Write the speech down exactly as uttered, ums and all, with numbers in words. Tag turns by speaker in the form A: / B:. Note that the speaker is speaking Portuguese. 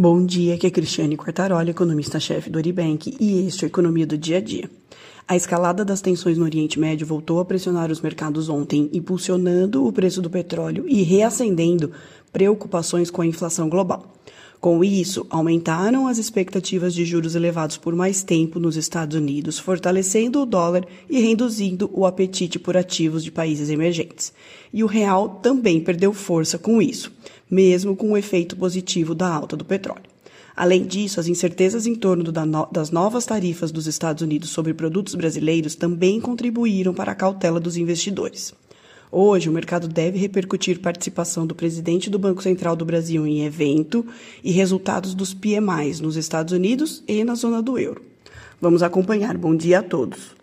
A: Bom dia, aqui é Cristiane Quartaroli, economista-chefe do Oribank, e este é a Economia do Dia a Dia. A escalada das tensões no Oriente Médio voltou a pressionar os mercados ontem, impulsionando o preço do petróleo e reacendendo preocupações com a inflação global. Com isso, aumentaram as expectativas de juros elevados por mais tempo nos Estados Unidos, fortalecendo o dólar e reduzindo o apetite por ativos de países emergentes. E o real também perdeu força com isso, mesmo com o efeito positivo da alta do petróleo. Além disso, as incertezas em torno das novas tarifas dos Estados Unidos sobre produtos brasileiros também contribuíram para a cautela dos investidores. Hoje, o mercado deve repercutir participação do presidente do Banco Central do Brasil em evento e resultados dos P M Is nos Estados Unidos e na zona do euro. Vamos acompanhar. Bom dia a todos.